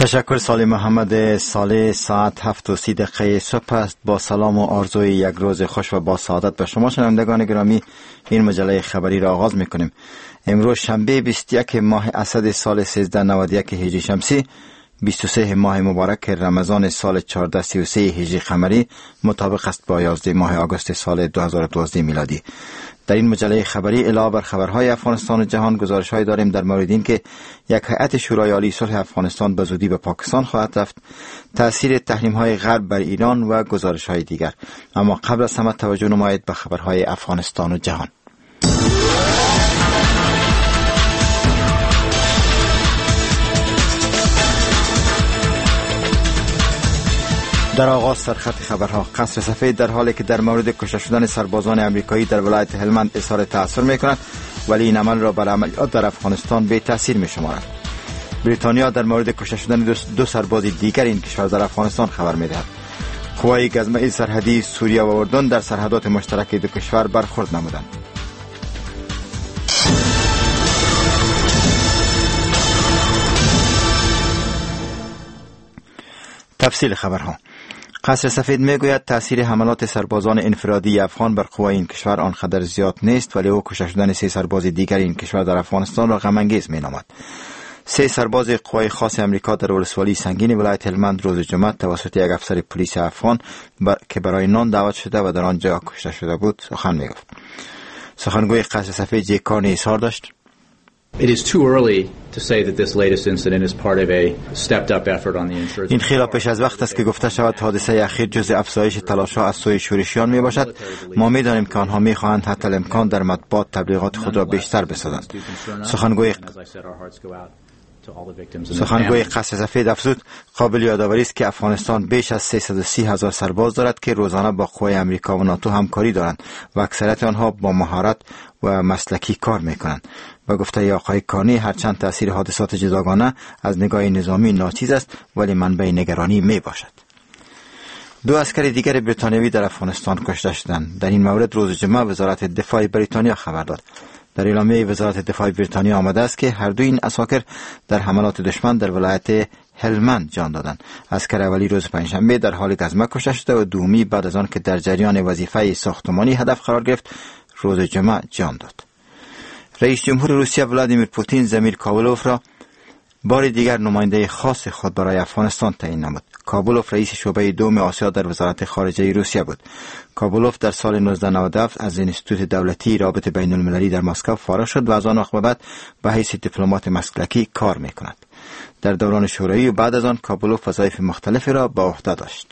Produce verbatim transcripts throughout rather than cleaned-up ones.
تشکر سالی محمد. سالی ساعت هفت و سی دقیقه صبح است. با سلام و آرزوی یک روز خوش و با سعادت به شما شنوندگان گرامی این مجله خبری را آغاز میکنیم. امروز شنبه بیست و یک ماه اسد سال سیزده نود و یک هجری شمسی، بیست و سه ماه مبارک رمضان سال چهارده سی و سه هجری قمری مطابق است با یازده ماه آگوست سال دو هزار و دوازده میلادی. در این مجله خبری علاوه بر خبرهای افغانستان و جهان گزارش‌های داریم در مورد اینکه یک هیئت شورای عالی صلح افغانستان به زودی به پاکستان خواهد رفت، تأثیر تحریم‌های غرب بر ایران و گزارش‌های دیگر. اما قبل از همه توجه نمایید به خبرهای افغانستان و جهان. در آغاز سرخط خبرها، قصر سفید در حالی که در مورد کشته شدن سربازان امریکایی در ولایت هلمند اظهار تأثیر می‌کند، ولی این عمل را بر عملیات در افغانستان بی تأثیر می‌شمارد. بریتانیا در مورد کشته شدن دو, دو سرباز دیگر این کشور در افغانستان خبر می‌دهد. قوای گزمه سرحدی سوریه و اردن در سرحدات مشترک دو کشور برخورد نمودند. تفصیل خبرها. قصر سفید میگوید تأثیر حملات سربازان انفرادی افغان بر قوای این کشور آنقدر زیاد نیست، ولی او کشته شدن سه سرباز دیگر این کشور در افغانستان را غم انگیز مینامد. سه سرباز قوای خاص امریکا در ولسوالی سنگین ولایت هلمند روز جمعه توسط یک افسر پلیس افغان بر... که برای نان دعوت شده و در آنجا کشته شده بود سخن میگفت. سخنگوی قصر سفید جک کارنی اظهار داشت: It is too early to say that this latest incident is part of a stepped up effort on the insurance. این خیلی پیش از وقت است که گفته شود حادثه اخیر جزء افزایش تلاش‌ها از سوی شورشیان می باشد. ما می دانیم که آنها می خواهند حتی الامکان در مطبوعات تبلیغات خود را بیشتر بسازند. سخنگوی سخنگوی قصر سفید افزود: قابل یادآوری است که افغانستان بیش از سیصد و سی هزار سرباز دارد که روزانه با قوای امریکا و ناتو همکاری دارند و اکثریت آنها با مهارت و مسلکی کار میکنند. و گفته آقای کارنی هرچند تأثیر حادثات جداگانه از نگاه نظامی ناچیز است، ولی منبع نگرانی می باشد. دو عسکر دیگر بریتانیایی در افغانستان کشته شدند. در این مورد روز جمعه وزارت دفاع بریتانیا خبر داد. در اعلامیه وزارت دفاع بریتانیا آمده است که هر دو این عساکر در حملات دشمن در ولایت هلمند جان دادند. عسکر اولی روز پنجشنبه در حال گزمه کشته شده و دومی بعد از آن که در جریان وظیفه ساختمانی هدف قرار گرفت روز جمعه جان داد. رئیس جمهور روسیه ولادیمیر پوتین زمیر کابلوف را بار دیگر نماینده خاص خود برای افغانستان تعیین نمود. کابلوف رئیس شعبه دوم آسیا در وزارت خارجه روسیه بود. کابلوف در سال نوزده نود و هفت از انستیتوت دولتی رابطه بین المللی در مسکو فارغ شد و از آن وقت به بعد به حیث دیپلمات مسلکی کار می‌کند. در دوران شوروی و بعد از آن کابلوف وظایف مختلفی را به عهده داشت.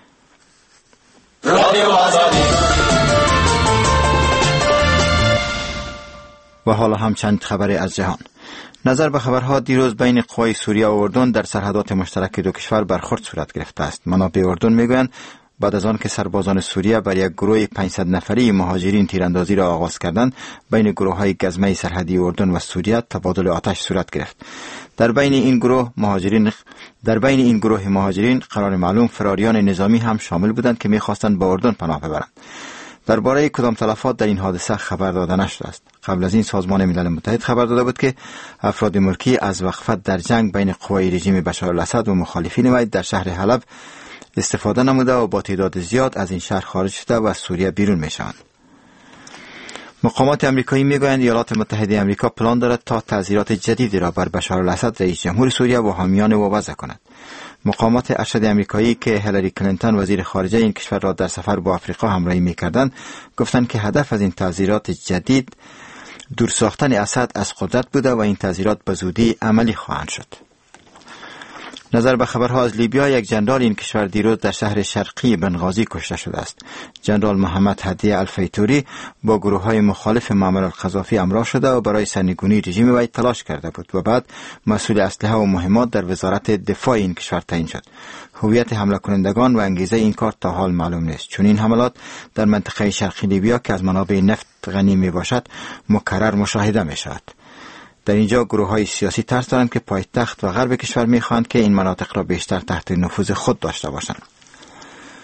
و حالا هم چند خبر از جهان. نظر به خبرها، دیروز بین قوای سوریه و اردن در سرحدات مشترک دو کشور برخورد صورت گرفته است. منابع اردن میگویند بعد از آن که سربازان سوریه بر یک گروه پانصد نفری مهاجرین تیراندازی را آغاز کردند، بین گروه‌های گزمه سرحدی اردن و سوریه تبادل آتش صورت گرفت. در بین این گروه مهاجرین در بین این گروه مهاجرین قرار معلوم فراریان نظامی هم شامل بودند که می‌خواستند به اردن پناه ببرند. درباره کدام تلفات در این حادثه خبر داده نشده است. قبل از این سازمان ملل متحد خبر داده بود که افراد ملکی از وقفت در جنگ بین قوای رژیم بشار الاسد و مخالفین وی در شهر حلب استفاده نموده و با تعداد زیاد از این شهر خارج شده و از سوریه بیرون میشوند. مقامات امریکایی میگویند ایالات متحده امریکا پلان دارد تا تعزیرات جدیدی را بر بشار الاسد رئیس جمهور سوریه و حامیان او وضع کند. مقامات ارشد امریکایی که هیلاری کلینتون وزیر خارجه این کشور را در سفر با آفریقا همراهی می‌کردند گفتند که هدف از این تعزیرات جدید دور ساختن اسد از قدرت بوده و این تعزیرات به زودی عملی خواهند شد. نظر به خبرها از لیبیا، یک جنرال این کشور دیروز در شهر شرقی بنغازی کشته شده است. جنرال محمد هدی الفیتوری با گروه‌های مخالف معمر القذافی همراه شده و برای سرنگونی رژیم وی تلاش کرده بود و بعد مسئول اسلحه و مهمات در وزارت دفاع این کشور تعیین شد. هویت حمله کنندگان و انگیزه این کار تا حال معلوم نیست، چون این حملات در منطقه شرقی لیبیا که از منابع نفت غنی می باشد مکرر مشاهده می شود. در اینجا گروه‌های سیاسی ترس دارند که پایتخت و غرب کشور می‌خواهند که این مناطق را بیشتر تحت نفوذ خود داشته باشند.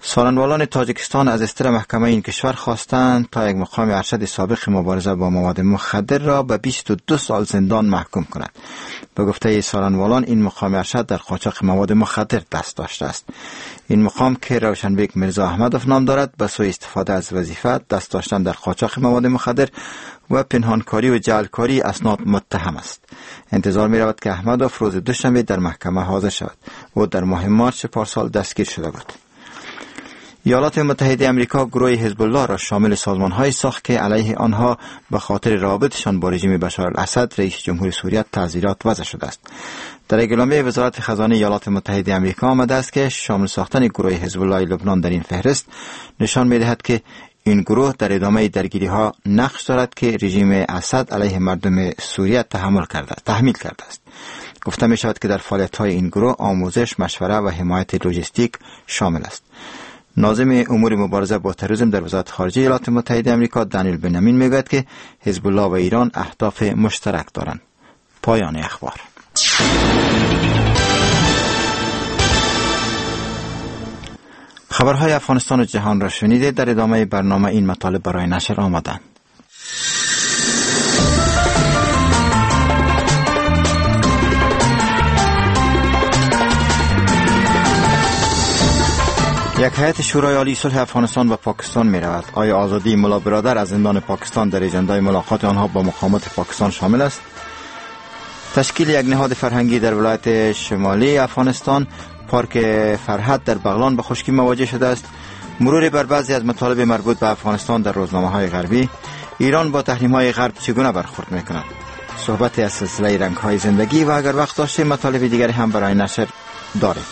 سالنوالان تاجیکستان از استر محکمه این کشور خواستند تا یک مقام ارشد سابق مبارزه با مواد مخدر را به بیست و دو سال زندان محکوم کند. به گفته سالنوالان این مقام ارشد در قاچاق مواد مخدر دست داشته است. این مقام که روشنبیک میرزا احمدوف نام دارد به سوی استفاده از وظیفه، دست داشتن در قاچاق مواد مخدر و پنهانکاری و جعلکاری اسناد متهم است. انتظار می رود که احمدوف روز دوشنبه در محکمه حاضر شود. او در ماه مارس پارسال دستگیر شده بود. ایالات متحده آمریکا گروه حزب الله را شامل سازمان‌هایی ساخت که علیه آنها به خاطر روابطشان با رژیم بشار الاسد رئیس جمهور سوریه تعزیرات وضع شده است. در اعلامیه وزارت خزانه ایالات متحده آمریکا آمده است که شامل ساختن گروه حزب الله لبنان در این فهرست نشان می‌دهد که این گروه در ادامه درگیری‌ها نقش دارد که رژیم اسد علیه مردم سوریه تحمل کرده تحمیل کرده است. گفته می‌شود که در فعالیت‌های این گروه آموزش، مشوره و حمایت لوجستیک شامل است. ناظم امور مبارزه با تروریسم در وزارت خارجه ایالات متحده آمریکا دانیل بنیامین میگوید که حزب الله و ایران اهداف مشترک دارند. پایان اخبار. خبرهای افغانستان و جهان را شنیده. در ادامه برنامه این مطالب برای نشر آمدند. یک هیئت شورای عالی صلح افغانستان و پاکستان می رود. آیا آزادی ملا برادر از زندان پاکستان در اجندای ملاقات آنها با مقامات پاکستان شامل است؟ تشکیل یک نهاد فرهنگی در ولایت شمالی افغانستان، پارک فرحت در بغلان به خشکی مواجه شده است. مرور بر بعضی از مطالب مربوط به افغانستان در روزنامه‌های غربی. ایران با تحریم‌های غرب چگونه برخورد می‌کند؟ صحبت از سلسله رنگ‌های زندگی و اگر وقت داشته مطالب دیگری هم برای نشر داریم.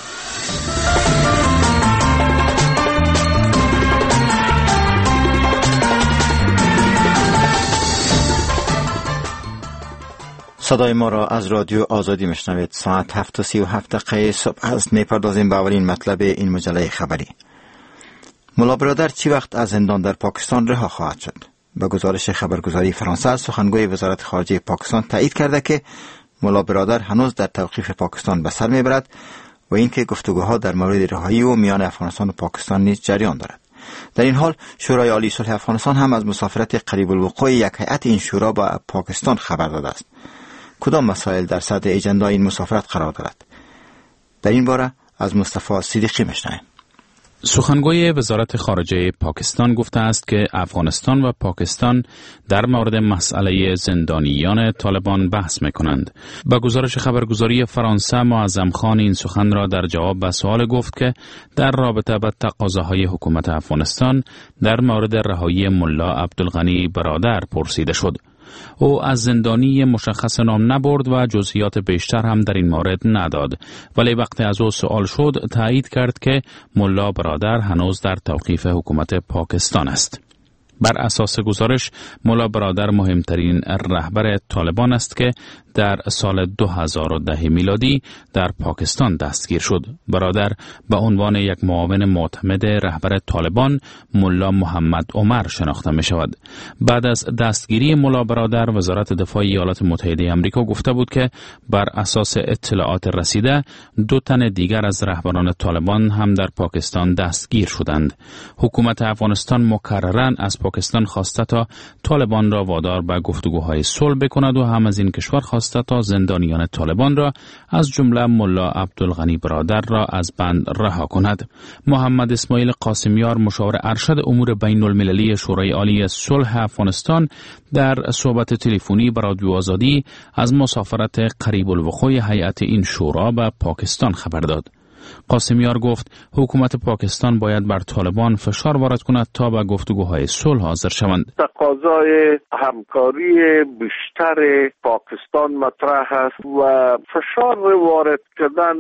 صدای ما را از رادیو آزادی میشنوید. ساعت هفت و سی و هفت دقیقه صبح است. میپردازیم به اولین مطلب این مجله خبری. ملا برادر چی وقت از زندان در پاکستان رها خواهد شد؟ به گزارش خبرگزاری فرانسه، سخنگوی وزارت خارجه پاکستان تایید کرده که ملا برادر هنوز در توقیف پاکستان به سر میبرد و اینکه گفتگوها در مورد رهایی او میان افغانستان و پاکستان نیز جریان دارد. در این حال شورای عالی صلح افغانستان هم از مسافرت قریب الوقوع یک هیئت این شورا به پاکستان خبر داده است. کدام مسائل در صدر اجندای این مسافرت قرار دارد؟ در این باره از مصطفی صدیقی میشنویم. سخنگوی وزارت خارجه پاکستان گفته است که افغانستان و پاکستان در مورد مسئله زندانیان طالبان بحث میکنند. با گزارش خبرگزاری فرانسه، معظم خان این سخن را در جواب به سوال گفت که در رابطه با تقاضاهای حکومت افغانستان در مورد رهایی ملا عبدالغنی برادر پرسیده شد. او از زندانی مشخص نام نبرد و جزئیات بیشتر هم در این مورد نداد، ولی وقتی از او سوال شد تایید کرد که ملا برادر هنوز در توقیف حکومت پاکستان است. بر اساس گزارش، ملا برادر مهمترین رهبر طالبان است که در سال دو هزار و ده میلادی در پاکستان دستگیر شد. برادر به عنوان یک معاون معتمد رهبر طالبان ملا محمد عمر شناخته می شود. بعد از دستگیری ملا برادر، وزارت دفاع ایالات متحده آمریکا گفته بود که بر اساس اطلاعات رسیده دو تن دیگر از رهبران طالبان هم در پاکستان دستگیر شدند. حکومت افغانستان مکرراً از پاکستان خواسته تا طالبان را وادار به گفتگوهای صلح بکند و هم از این کشور خواسته تا زندانیان طالبان را از جمله ملا عبدالغنی برادر را از بند رها کند. محمد اسماعیل قاسمیار، مشاور ارشد امور بین المللی شورای عالی صلح افغانستان، در صحبت تلفنی با رادیو آزادی از مسافرت قریب الوقوع هیئت این شورا به پاکستان خبر داد. قاسمیار گفت حکومت پاکستان باید بر طالبان فشار وارد کند تا به گفتگوهای صلح حاضر شوند. تقاضای همکاری بیشتر پاکستان مطرح است و فشار وارد کردن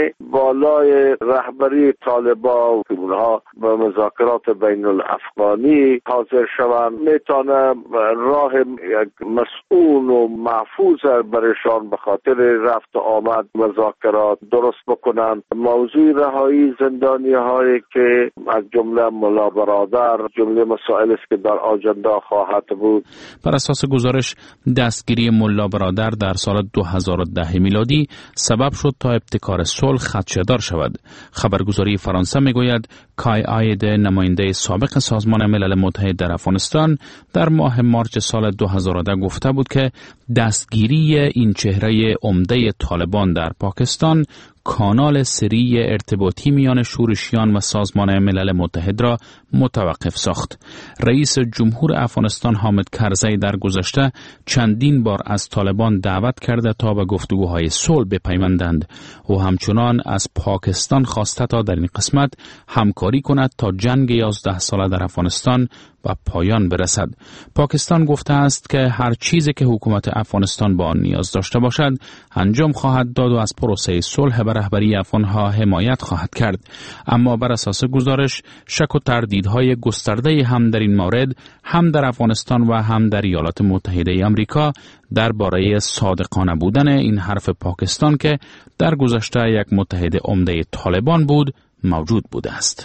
بالای رهبری طالبان که اونها به مذاکرات بین الافغانی حاضر شوند میتونه راه یک مسئول و محفوظ برشان به خاطر رفت و آمد مذاکرات درست بکنند. موضوع رهایی زندانی هایی که از جمله ملا برادر جمله مسائل است که در آجندا خواهد بود. بر اساس گزارش، دستگیری ملا برادر در سال دو هزار و ده میلادی سبب شد تا ابتکار صلح خدشه‌دار شود. خبرگزاری فرانسه میگوید کای آید، نماینده سابق سازمان ملل متحد در افغانستان، در ماه مارچ سال دو هزار و ده گفته بود که دستگیری این چهره عمده طالبان در پاکستان کانال سری ارتباطی میان شورشیان و سازمان ملل متحد را متوقف ساخت. رئیس جمهور افغانستان حامد کرزی در گذشته چندین بار از طالبان دعوت کرده تا به گفتگوهای صلح بپیوندند و همچنان از پاکستان خواسته تا در این قسمت همکاری کند تا جنگ یازده ساله در افغانستان و پایان برسد. پاکستان گفته است که هر چیزی که حکومت افغانستان با آن نیاز داشته باشد انجام خواهد داد و از پروسه صلح به رهبری افغانها حمایت خواهد کرد. اما بر اساس گزارش، شک و تردیدهای گسترده هم در این مورد هم در افغانستان و هم در ایالات متحده آمریکا درباره صادقانه بودن این حرف پاکستان که در گذشته یک متحد عمده طالبان بود موجود بوده است.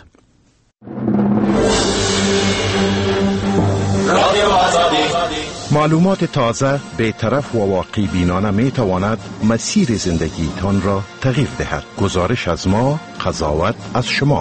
معلومات تازه، بی‌طرف و واقعی بینانه می تواند مسیر زندگی تان را تغییر دهد. گزارش از ما، قضاوت از شما.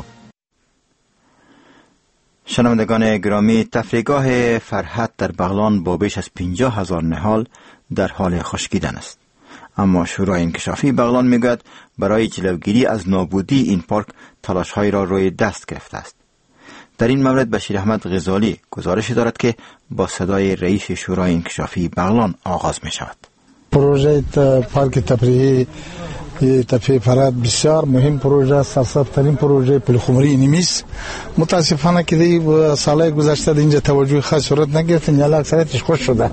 شنوندگان گرامی، تفریحگاه فرحت در بغلان با بیش از پنجاه هزار نهال در حال خشکیدن است. اما شورای انکشافی بغلان میگوید برای جلوگیری از نابودی این پارک تلاش‌هایی را روی دست گرفته است. در این مورد بشیر احمد غزالی گزارش دارد که با صدای رئیس شورای انکشافی بغلان آغاز می شود. پروژه پارک تفریحی تفریح فرات بسیار مهم پروژه، سرسبز ترین پروژه پلخمری اینمیست. متاسفانه که دی سالهای گذشته در اینجا توجه خاص صورت نگرفت، نیال اکثریتش خوش شده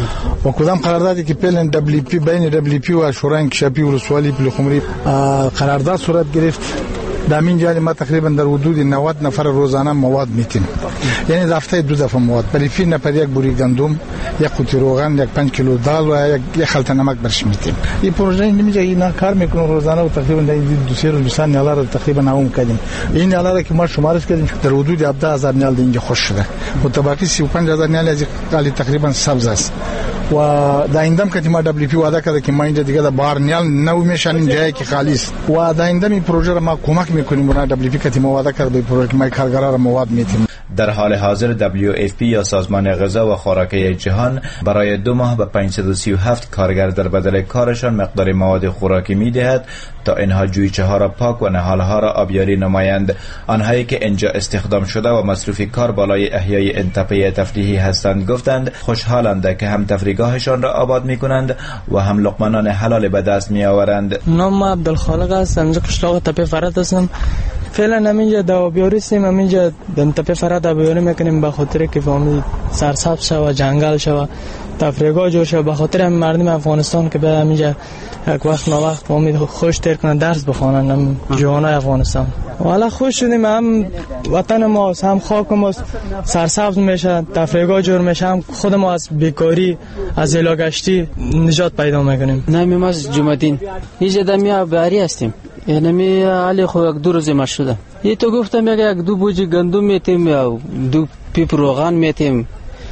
و کدام قراردادی که پیلن دبلیو پی بین دبلیو پی و شورای انکشافی ولسوالی پلخمری قرارداد صورت گرفت. در این جای ما تقریبا در حدود نود نفر روزانه مواد میتیم، یعنی در هفته دو دفعه مواد، ولی فی نفر یک بوری گندم، یک قوطی روغن، یک پنج کیلو دال و یک یک خلطه نمک برش میتیم. این پروژه اینجا اینا کار میکنه روزانه و تقریبا در دو سه روز بیست نیال را تقریبا نوام کردیم. این نیال را که ما شمارش کردیم در حدود هفده هزار نیال اینجا خوش شده و باقی سی و پنج هزار نیال از قالی تقریبا سبز است. و در ایندم که ما دبلیو پی وعده کرده که ما اینجا دیگه در بار نیال نو میشنیم جایی که خالی است و در ایندم این پروژه را ما کمک میکنیم و دبلیو پی که ما وعده کرده به پروژه ما کارگرا را مواد میتیم. در حال حاضر دبلیو اف پی یا سازمان غذا و خوراکی جهان برای دو ماه به پانصد و سی و هفت کارگر در بدل کارشان مقدار مواد خوراکی میدهد تا اینها جویچه ها را پاک و نهال ها را آبیاری نمایند. آنهایی که اینجا استخدام شده و مصروف کار بالای احیای این تپه تفریحی هستند گفتند خوشحالند که هم تفریحگاهشان را آباد میکنند و هم لقمانان حلال به دست می آورند. نام عبدالخالق هستم، اینجا قشلاق تپه فرات هستم. فعلا همینجا دوابیاری هستیم، همینجا تپه فرات دوابیاری میکنیم به خاطر که فهمید سرسبز شوه، جنگل شوه، تفریحگاه جور شوه، به خاطر هم مردم افغانستان که به همینجا یک وقت ما وقت فهمید خوش تیر کنن، درس بخوانن، هم جوانای افغانستان. والا خوش شدیم، هم وطن ما هم خاک ما سرسبز میشه، تفریحگاه جور میشه، هم خود ما از بیکاری از ایلاگشتی نجات پیدا میکنیم. نام ما جمعدین، اینجا دمی باری هستیم، یعنی می علی خو یک دو روز ما شده. یه تو گفتم یک دو بوجی گندم میتیم یا دو پیپ روغن میتیم،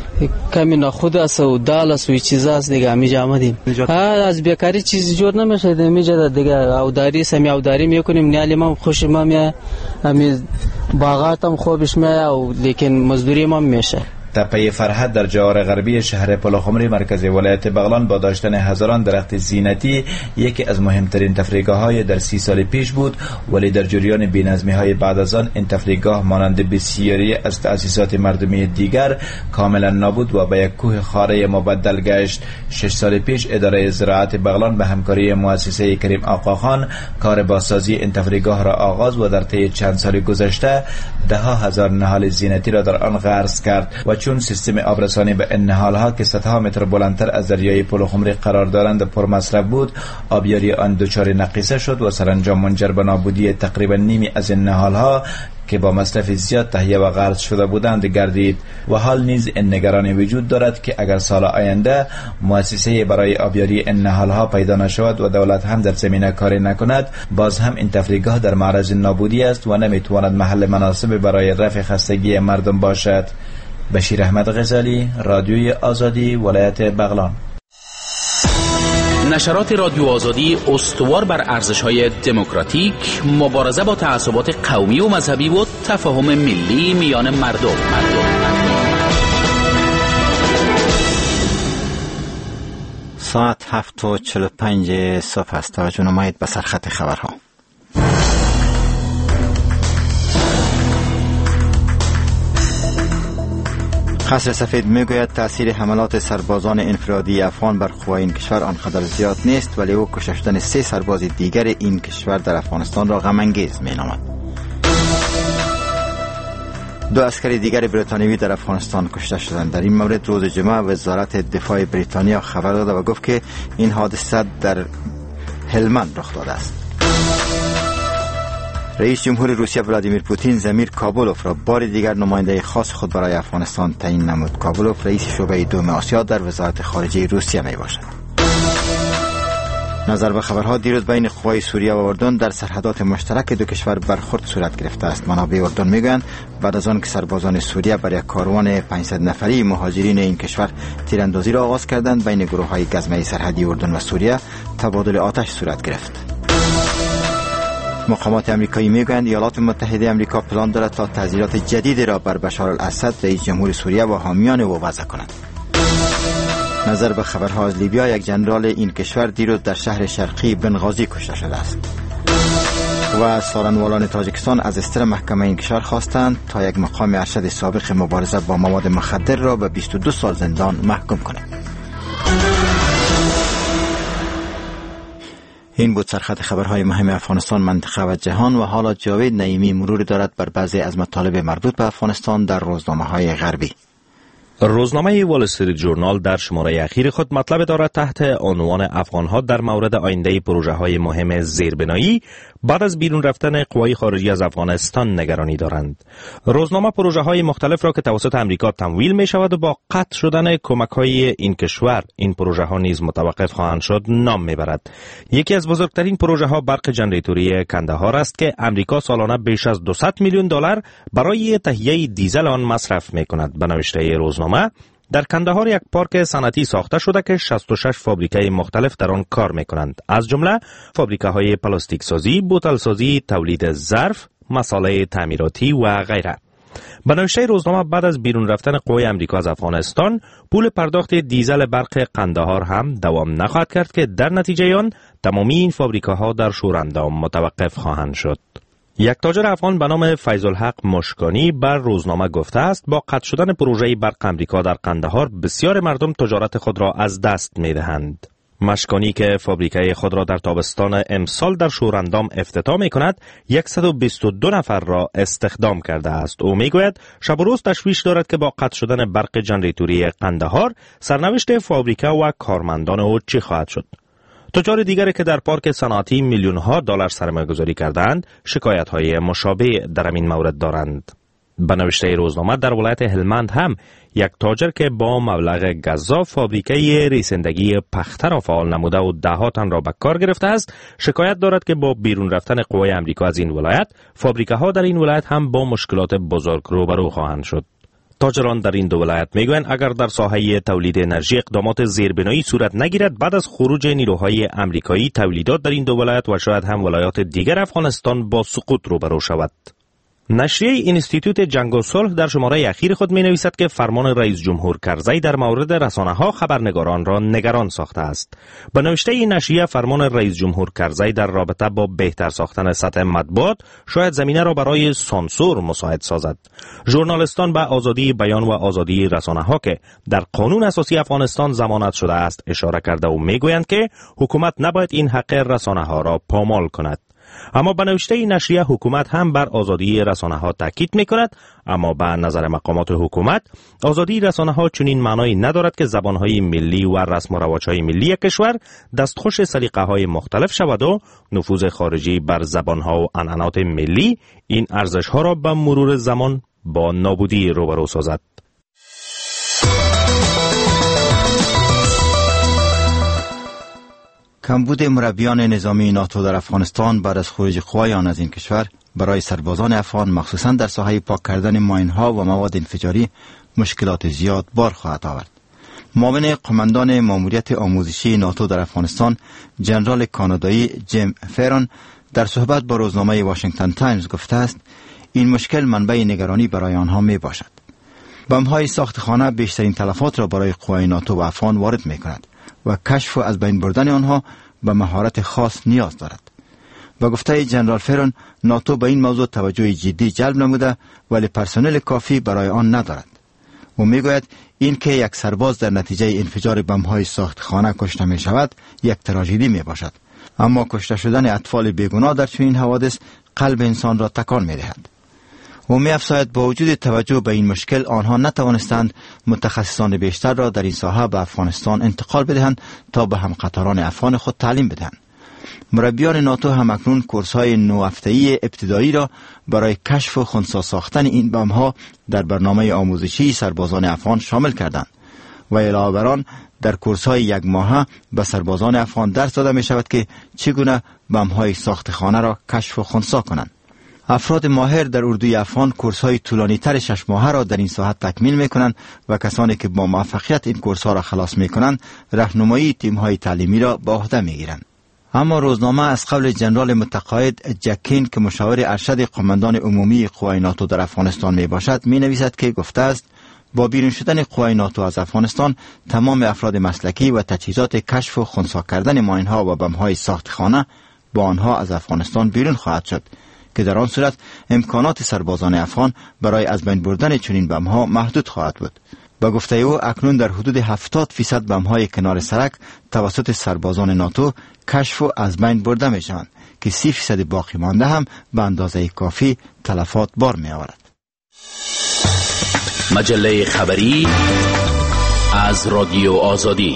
کمی نخود است و دال است و چیزا است دیگه. میجا آمدیم از بیکاری چیزی جور نمیشه، میجا دیگه اوداری سمی اوداری میکنیم. نیالی ما خوش ما می همی باغاتم خوبش می، لیکن مزدوری ما میشه. تپه فرحت در جوار غربی شهر پلخمری مرکز ولایت بغلان با داشتن هزاران درخت زینتی یکی از مهمترین تفریحگاه‌های در سی سال پیش بود، ولی در جریان بی‌نظمی‌های بعد از آن این تفریحگاه مانند بسیاری از تأسیسات مردمی دیگر کاملا نابود و به یک کوه خاره مبدل گشت. شش سال پیش اداره زراعت بغلان به همکاری مؤسسه کریم آقاخان کار بازسازی این تفریحگاه را آغاز و در طی چند سال گذشته ده ها هزار نهال زینتی را در آن غرس کرد و چون سیستم آبرسانی به این نهال‌ها که صدها متر بلندتر از دریای پلخمری قرار دارند پر مصرف بود، آبیاری آن دچار نقیصه شد و سرانجام منجر به نابودی تقریبا نیمی از این نهال‌ها که با مصرف زیاد تهیه و غرس شده بودند گردید. و حال نیز این نگرانی وجود دارد که اگر سال آینده مؤسسه برای آبیاری این نهال‌ها پیدا نشود و دولت هم در زمینه کاری نکند، باز هم این تفریحگاه در معرض نابودی است و نمیتواند محل مناسب برای رفع خستگی مردم باشد. بشیر احمد غزالی، رادیوی آزادی، ولایت بغلان. نشرات رادیو آزادی استوار بر ارزش‌های دموکراتیک، مبارزه با تعصبات قومی و مذهبی و تفاهم ملی میان مردم. مردم. ساعت هفت و چل و پنج صبح است. توجه نمایید به سرخط خبرها. قصر سفید میگوید تاثیر حملات سربازان انفرادی افغان بر قوای این کشور آنقدر زیاد نیست، ولی او کشته شدن سه سرباز دیگر این کشور در افغانستان را غم انگیز مینامد. دو عسکر دیگر بریتانیایی در افغانستان کشته شدند. در این مورد روز جمعه وزارت دفاع بریتانیا خبر داد و گفت که این حادثه در هلمند رخ داده است. رئیس جمهور روسیه ولادیمیر پوتین زمیر کابولوف را بار دیگر نماینده خاص خود برای افغانستان تعیین نمود. کابولوف رئیس شعبه دوم آسیا در وزارت خارجه روسیه می باشد. نظر به خبرها، دیروز بین قوای سوریه و اردن در سرحدات مشترک دو کشور برخورد صورت گرفته است. منابع اردن میگویند بعد از آن که سربازان سوریه بر یک کاروان پانصد نفری مهاجرین این کشور تیراندازی را آغاز کردند، بین گروه‌های گزمه سرحدی اردن و سوریه تبادل آتش صورت گرفت. مقامات امریکایی میگویند ایالات متحده امریکا پلان دارد تا تعزیرات جدیدی را بر بشار الاسد رئیس جمهور سوریه و حامیان او وضع کند. نظر به خبرها از لیبیا، یک جنرال این کشور دیروز در شهر شرقی بنغازی کشته شده است. و سارنوالان تاجیکستان از استر محکمه این کشور خواستند تا یک مقام ارشد سابق مبارزه با مواد مخدر را به بیست و دو سال زندان محکوم کند. این بود سرخط خبرهای مهم افغانستان، منطقه و جهان. و حالا جاوید نعیمی مرور دارد بر بعضی از مطالب مربوط به افغانستان در روزنامه‌های غربی. روزنامه وال استریت ژورنال در شماره اخیر خود مطلب دارد تحت عنوان افغانها در مورد آینده پروژه های مهم زیربنایی بعد از بیرون رفتن قوای خارجی از افغانستان نگرانی دارند. روزنامه پروژه های مختلف را که توسط امریکا تمویل می شود و با قطع شدن کمک های این کشور این پروژه ها نیز متوقف خواهند شد نام می برد. یکی از بزرگترین پروژه ها برق جنریتوری کندهار است که امریکا سالانه بیش از دویست میلیون دلار برای تهیه دیزل آن مصرف می کند. به نوشته روزنامه، در کندهار یک پارک صنعتی ساخته شده که شصت و شش فابریکه مختلف در آن کار میکنند، از جمله فابریکه های پلاستیک سازی، بوتل سازی، تولید ظرف، مساله تعمیراتی و غیره. به نوشته روزنامه، بعد از بیرون رفتن قوای امریکا از افغانستان، پول پرداخت دیزل برق قندهار هم دوام نخواهد کرد که در نتیجه آن تمامی این فابریکه ها در شوراندام متوقف خواهند شد. یک تاجر افغان به نام فیض‌الحق مشکانی بر روزنامه گفته است با قطع شدن پروژه برق امریکا در قندهار بسیار مردم تجارت خود را از دست می دهند. مشکانی که فابریکه خود را در تابستان امسال در شوراندام افتتاح می کند، صد و بیست و دو نفر را استخدام کرده است. او می گوید شب و روز تشویش دارد که با قطع شدن برق جنریتوری قندهار سرنوشت فابریکه و کارمندان او چی خواهد شد. تجار دیگری که در پارک صنعتی میلیون ها دلار سرمایه گذاری کردند، شکایت های مشابه در این مورد دارند. به نوشته روزنامه، در ولایت هلمند هم یک تاجر که با مبلغ گزاف فابریکه ریسندگی پخته را فعال نموده و ده تن را به کار گرفته است، شکایت دارد که با بیرون رفتن قوای امریکا از این ولایت، فابریکه ها در این ولایت هم با مشکلات بزرگ روبرو خواهند شد. تاجران در این دو ولایت میگویند اگر در ساحه تولید انرژی اقدامات زیربنایی صورت نگیرد، بعد از خروج نیروهای امریکایی تولیدات در این دو ولایت و شاید هم ولایات دیگر افغانستان با سقوط روبرو شود. نشریه اینستیتوت جنگ و صلح در شماره اخیر خود می نویسد که فرمان رئیس جمهور کرزی در مورد رسانه ها خبرنگاران را نگران ساخته است. به نوشته این نشریه، فرمان رئیس جمهور کرزی در رابطه با بهتر ساختن سطح مطبوعات شاید زمینه را برای سانسور مساعد سازد. ژورنالیستان به آزادی بیان و آزادی رسانه ها که در قانون اساسی افغانستان ضمانت شده است اشاره کرده و می گویند که حکومت نباید این حق رسانه ها را پامال کند. اما به نوشته این نشریه، حکومت هم بر آزادی رسانه ها تاکید می کند، اما به نظر مقامات حکومت آزادی رسانه ها چنین معنایی ندارد که زبان های ملی و رسم و رواج های ملی کشور دستخوش سلیقه های مختلف شود و نفوذ خارجی بر زبان ها و عنعنات ملی این ارزش ها را به مرور زمان با نابودی روبرو سازد. کمبود مربیان نظامی ناتو در افغانستان بعد از خروج قوای آن از این کشور برای سربازان افغان مخصوصاً در ساحه پاک کردن ماین‌ها و مواد انفجاری مشکلات زیاد بار خواهد آورد. معاون قماندان ماموریت آموزشی ناتو در افغانستان جنرال کانادایی جیم فران در صحبت با روزنامه واشنگتن تایمز گفته است این مشکل منبع نگرانی برای آنها می باشد. بمب‌های ساختخانه بیشترین تلفات را برای قوای ناتو و افغان وارد می کند و کشف و از بین بردن آنها به مهارت خاص نیاز دارد. با گفته جنرال فران، ناتو به این موضوع توجه جدی جلب نموده ولی پرسنل کافی برای آن ندارد. او می گوید این که یک سرباز در نتیجه انفجار بمب‌های ساختخانه کشته می شود یک تراژدی می باشد، اما کشته شدن اطفال بیگناه در چنین حوادث قلب انسان را تکان می دهد. او می افزاید با وجود توجه به این مشکل آنها نتوانستند متخصصان بیشتر را در این ساحه به افغانستان انتقال بدهند تا به همقطاران افغان خود تعلیم بدهند. مربیان ناتو هم اکنون کورس‌های نه هفته‌ای ابتدایی را برای کشف و خنثی ساختن این بمب‌ها در برنامه آموزشی سربازان افغان شامل کردند و علاوه بر آن در کورس‌های یک ماهه به سربازان افغان درس داده می شود که چگونه بمب‌های ساختخانه را کشف و خنثی کنند. افراد ماهر در اردوی افغان کورس‌های طولانی‌تر شش ماهه را در این ساحت تکمیل می‌کنند و کسانی که با موفقیت این کورس‌ها را خلاص می‌کنند راهنمایی تیم‌های تعلیمی را به عهده می‌گیرند. اما روزنامه از قول جنرال متقاعد جک کین که مشاور ارشد قماندان عمومی قوای ناتو در افغانستان میباشد می‌نویسد که گفته است با بیرون شدن قوای ناتو از افغانستان تمام افراد مسلکی و تجهیزات کشف و خنثی کردن ماین‌ها و بمب‌های ساختخانه با آنها از افغانستان بیرون خواهد شد که در آن صورت امکانات سربازان افغان برای از بین بردن چنین بمب‌ها محدود خواهد بود. با گفته او اکنون در حدود هفتاد فیصد بمب‌های کنار سرک توسط سربازان ناتو کشف و از بین برده می شوند که سی فیصد باقی مانده هم به اندازه کافی تلفات بار می آورد. مجله خبری از رادیو آزادی.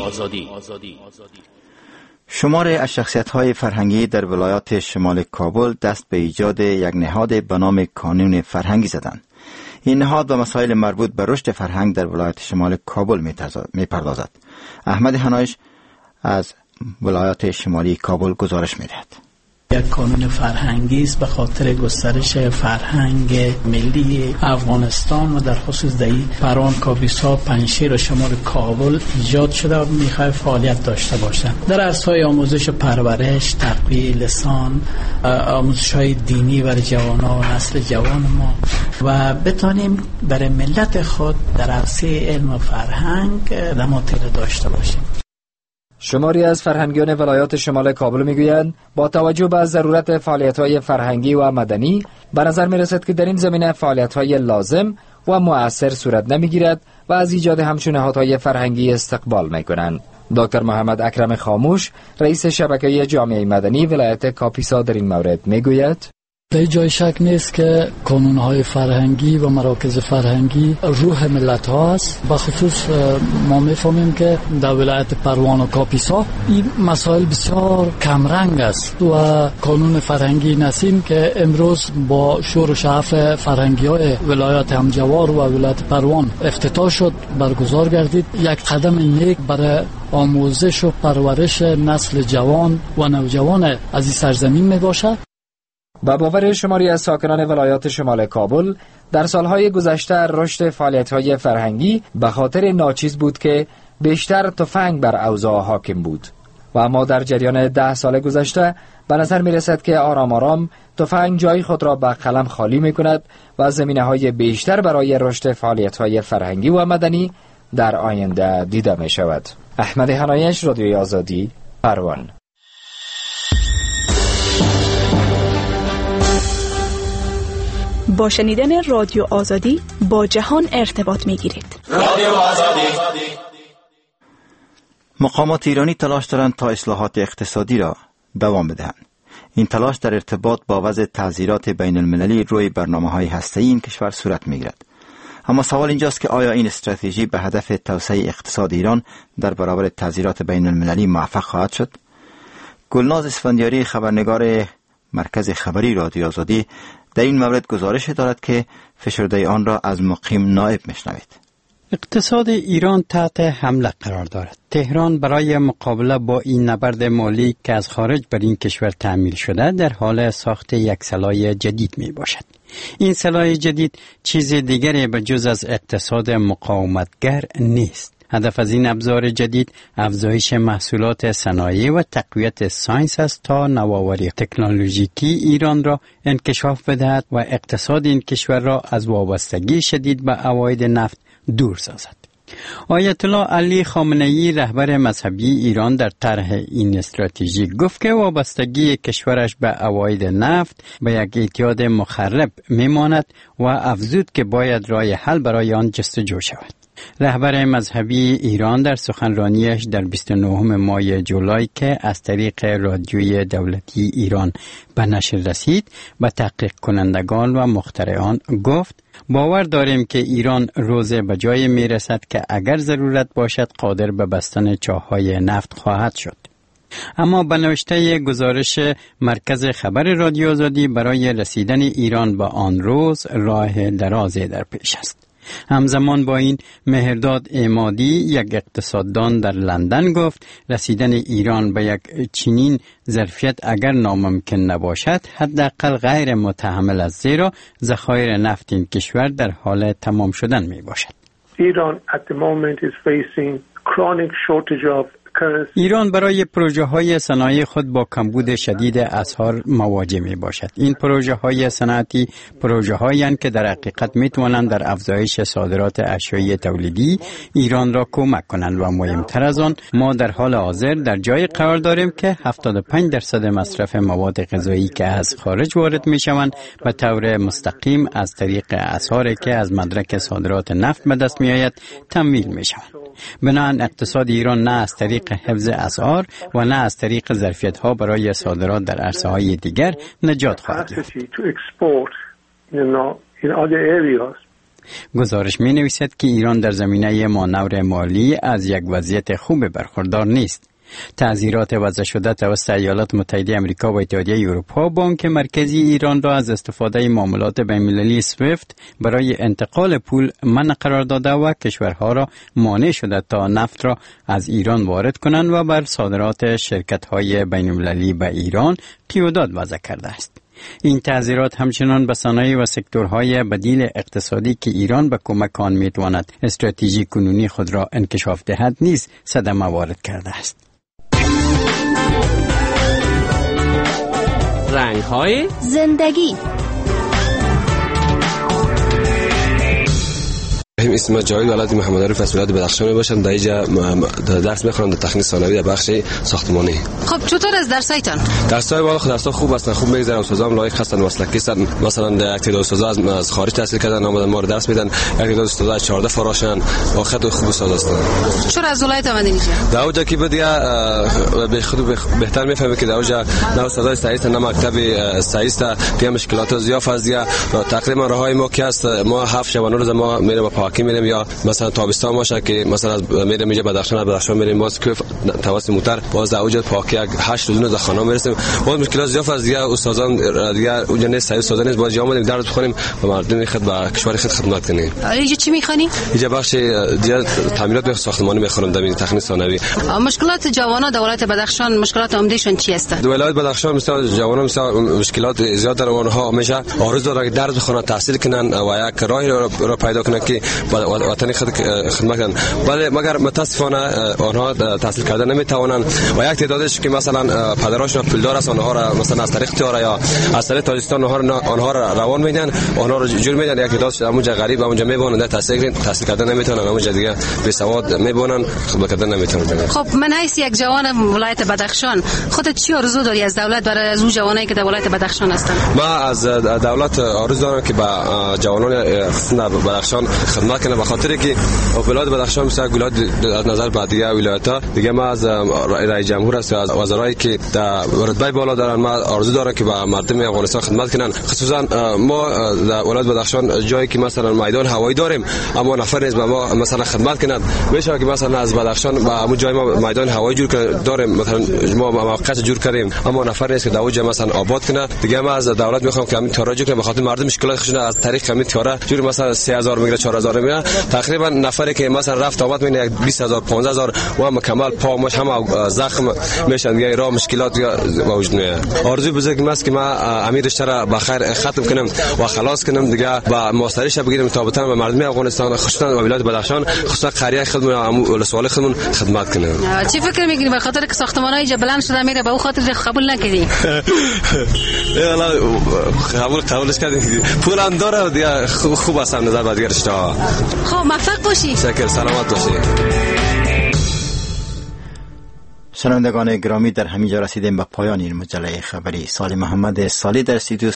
شمار از شخصیت‌های فرهنگی در ولایات شمال کابل دست به ایجاد یک نهاد به نام کانون فرهنگی زدند. این نهاد به مسائل مربوط به رشد فرهنگ در ولایت شمال کابل می‌پردازد. احمد حنایش از ولایات شمالی کابل گزارش می‌دهد. یک کانون فرهنگی است به خاطر گسترش فرهنگ ملی افغانستان و در خصوص در پروان، کاپیسا، پنجشیر و شمال کابل ایجاد شده و میخواد فعالیت داشته باشند در عرصه‌های آموزش، پرورش، تقویت لسان، آموزش‌های دینی برای جوانان و نسل جوان ما و بتانیم برای ملت خود در عرصه علم و فرهنگ دماطل داشته باشیم. شماری از فرهنگیان ولایات شمال کابل میگویند با توجه به ضرورت فعالیت‌های فرهنگی و مدنی به نظر می‌رسد که در این زمینه فعالیت‌های لازم و مؤثر صورت نمی‌گیرد و از ایجاد همچون نهادهای فرهنگی استقبال می‌کنند. دکتر محمد اکرم خاموش رئیس شبکه جامعه مدنی ولایت کاپیسا در این مورد میگوید در جای شک نیست که کانون‌های فرهنگی و مراکز فرهنگی روح ملت ها است. بخصوص ما میفهمیم که در ولایت پروان و کاپیسا این مسائل بسیار کمرنگ است و کانون فرهنگی نسیم که امروز با شور و شعف فرهنگی های ولایت همجوار و ولایت پروان افتتاح شد برگزار گردید، یک قدم نیک برای آموزش و پرورش نسل جوان و نوجوان از این سرزمین می باشد. با باور شماری از ساکنان ولایات شمال کابل در سالهای گذشته رشد فعالیت‌های فرهنگی به خاطر ناچیز بود که بیشتر تفنگ بر اوضاع حاکم بود و اما در جریان ده سال گذشته به نظر می‌رسد که آرام آرام تفنگ جای خود را به قلم خالی می‌کند و زمینه‌های بیشتر برای رشد فعالیت‌های فرهنگی و مدنی در آینده دیده می‌شود. احمد حنایش، رادیوی آزادی، پروان. با شنیدن رادیو آزادی با جهان ارتباط می‌گیرید. رادیو آزادی. مقامات ایرانی تلاش دارند تا اصلاحات اقتصادی را دوام بدهند. این تلاش در ارتباط با وضع تعزیرات بین المللی روی برنامه‌های هسته‌ای این کشور صورت می‌گیرد. اما سوال اینجاست که آیا این استراتژی به هدف توسعه اقتصاد ایران در برابر تعزیرات بین المللی موفق خواهد شد؟ گلناز اسفندیاری، خبرنگار مرکز خبری رادیو آزادی، در این مورد گزارش دارد که فشرده آن را از مقیم نائب میشنوید. اقتصاد ایران تحت حمله قرار دارد. تهران برای مقابله با این نبرد مالی که از خارج بر این کشور تأمین شده در حال ساخت یک سلاح جدید می باشد. این سلاح جدید چیز دیگری به جز از اقتصاد مقاومتگر نیست. هدف از این ابزار جدید افزایش محصولات صنایع و تقویت ساینس است تا نوآوری تکنولوژیکی ایران را انکشاف بدهد و اقتصاد این کشور را از وابستگی شدید به عواید نفت دور سازد. آیت الله علی خامنه‌ای رهبر مذهبی ایران در طرح این استراتژی گفت که وابستگی کشورش به عواید نفت به یک اعتیاد مخرب میماند و افزود که باید راه حل برای آن جستجو شود. رهبر مذهبی ایران در سخنرانیش در بیست و نهم ماه جولای که از طریق رادیوی دولتی ایران به نشر رسید به تحقیق کنندگان و مخترعان گفت باور داریم که ایران روز به جای می رسد که اگر ضرورت باشد قادر به بستن چاه‌های نفت خواهد شد. اما به نوشته گزارش مرکز خبر رادیو آزادی برای رسیدن ایران به آن روز راه درازی در پیش است. همزمان با این مهرداد عمادی یک اقتصاددان در لندن گفت رسیدن ایران به یک چنین ظرفیت اگر ناممکن نباشد حداقل غیر متحمل است، زیرا ذخایر نفت این کشور در حال تمام شدن می باشد. Iran at the moment is facing chronic shortage of ایران برای پروژه های صنایع خود با کمبود شدید اسعار مواجه می باشد. این پروژه های صنعتی پروژه هایی که در حقیقت می توانند در افزایش صادرات اشیاء تولیدی ایران را کمک کنند و مهمتر از آن ما در حال حاضر در جای قرار داریم که هفتاد و پنج درصد مصرف مواد غذایی که از خارج وارد می شوند به طور مستقیم از طریق اسعاری که از مدرک صادرات نفت به دست می آید تمویل می شوند. بنابراین اقتصاد ایران نه از طریق حفظ اسعار و نه از طریق ظرفیت‌ها برای صادرات در عرصه‌های دیگر نجات خواهد یافت. گزارش می نویسد که ایران در زمینه مانور مالی از یک وضعیت خوب برخوردار نیست. تعزیرات وضع شده توسط ایالات متحده آمریکا و اتحادیه اروپا بانک مرکزی ایران را از استفاده معاملات بین‌المللی سویفت برای انتقال پول منع قرار داده و کشورها را مانع شده تا نفت را از ایران وارد کنند و بر صادرات شرکت‌های بین‌المللی به ایران قیودات وضع کرده است. این تعزیرات همچنان به صنایع و سکتورهای بدیل اقتصادی که ایران به کمک آن می‌تواند استراتژی کنونی خود را انکشاف دهد نیز صدمه وارد کرده است. رنگ‌های زندگی. اسم جاوید ولایت محمد عارف از ولایت بدخشان باشم. در اینجا درس میخونم در تخنیک ثانوی در بخش ساختمانی. خب چطور از درسایتان؟ درسای والا خود درسا خوب هستن، خوب میگذرن، استادام لایق هستن، مسلکی هستن. مثلا در یک تعداد استادا از خارج تحصیل کردن اومدن ما رو درس میدن. یک تعداد استادا چهارده فراشن و خط خوب استاد هستن. چرا از ولایت آمدین اینجا؟ در اونجا که بدیا به خود بهتر میفهمه که در اونجا نه استادای صحیح است نه مکتب صحیح است، دیگه مشکلات زیاد است. دیگه تقریبا راههای ما که است ما هفت شبانه روز ما میریم پاکی میریم یا مثلا تابستان باشه که مثلا میریم اینجا بدخشان بدخشان میریم باز که توسط موتر باز اوج پاکی هشت روز در خانه میرسیم. باز مشکلات زیاد از دیگه استادان دیگه اونجا نه صحیح استادان نیست، باز جا اومدیم درس بخونیم و مردم خدمت کشور خود خدمت کنیم. اینجا چی میخونی؟ اینجا بخش دیگه تعمیرات به ساختمانی میخونم در این تخنیک ثانوی. مشکلات جوانان در ولایت بدخشان مشکلات عمدهشون چی است؟ در ولایت بدخشان مثلا جوانان مثلا مشکلات زیاد در اونها همیشه آرزو دارن که درس بخونن تحصیل کنن و یک راهی را پیدا کنن که وطن خدمت کنن، ولی مگر متاسفانه آنها تحصیل کردن نمیتوانند و یک تعدادش که مثلا پدراشون پولدار است آنها را مثلا از طریق تیاره یا از طریق تاجیکستان آنها را آنها را روان میدن، آنها را جور میدن. یک تعدادش اونجا غریب اونجا میبونن تحصیل تحصیل کردن نمیتونن، اونجا دیگه بی سواد میبونن خدمت کردن نمیتونن. خب من حیث یک جوان ولایت بدخشان خودت چی آرزو داری از دولت برای از اون جوانایی که در ولایت بدخشان هستن؟ ما از دولت آرزو دارم که با جوانان بدخشان خدمت کنه، به خاطر که ولایت بدخشان مثل ولایت از نظر بعدیه ولایت‌ها دیگه ما از رئیس جمهور است از وزرایی که در رتبه بالا دارن ما آرزو دارم که با مردم افغانستان خدمت کنن. خصوصا ما در ولایت بدخشان جایی که مثلا میدان هوایی داریم اما نفر نیست با ما مثلا خدمت کنن. میشه که مثلا از بدخشان با همون جای ما میدان هوایی جور داریم مثلا ما موقعیت جور کردیم اما نفر نیست که در اونجا مثلا آباد کنه. دیگه ما از دولت میخوام که همین تاراج کنه به خاطر مردم مشکلات خودشون از طریق همین تیاره جور مثلا سه هزار میگیره چهار هزار هزار میره، تقریبا نفری که مثلا رفت آمد میره بیست هزار پانزده هزار و مکمل پا مش همه زخم میشن، دیگه راه مشکلات با وجود میاد. آرزوی بزرگم است که ما امیر اشترا بخیر ختم کنم و خلاص کنم دیگه، با مواصلش بگیریم تا بتونم به مردم افغانستان خصوصا ولایت بدخشان خصوصا قریه خدمت ولسوالی خدمت خدمت کنم. چی فکر میکنی به خاطر که ساختمانای اینجا بلند شده میره به او خاطر قبول نکردی؟ والا قبول قبولش کردیم، پول هم داره دیگه، خوب است نظر بعد دیگه اشتا. خب موفق باشی. شکر، سلامت باشی. شنوندگان گرامی، در همینجا رسیدیم به پایان این مجله خبری. سالی محمد سالی در استودیو